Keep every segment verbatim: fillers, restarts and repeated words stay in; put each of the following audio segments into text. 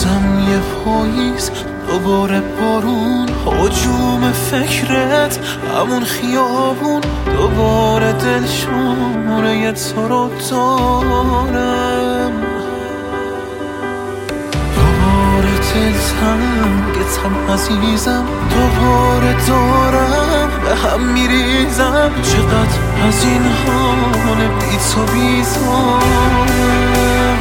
بازم یه پاییز، دوباره بارون، هجوم فکرت، همون خیابون، دوباره دل شوره تو رو دارم، دوباره دل تنگتم عزیزم، دوباره دارم به هم میریزم. چقدر از این حال بی تو بیزارم.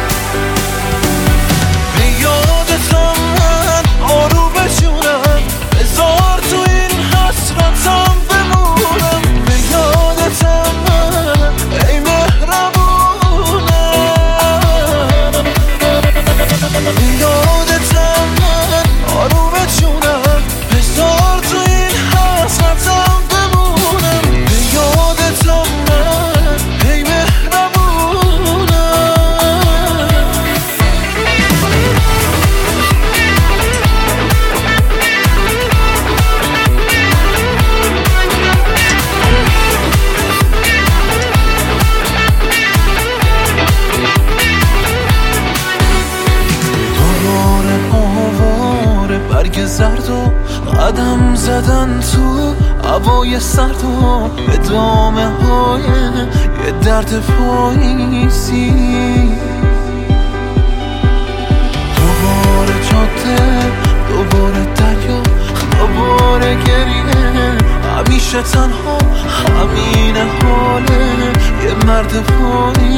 به یادتم من آروم بجونم، بذار تو این حسرتم بمونم. به یادتم من ای مهربونم، به یادتم من آروم بجونم، بذار تو این حسرتم بمونم. به یادتم من ای برگ زرد و قدم زدن تو هوای سرد و ادامه های یه درد پاییزی. دوباره جاده، دوباره دریا، دوباره گریه، همیشه تنها، همین حاله یه مرد پاییزی.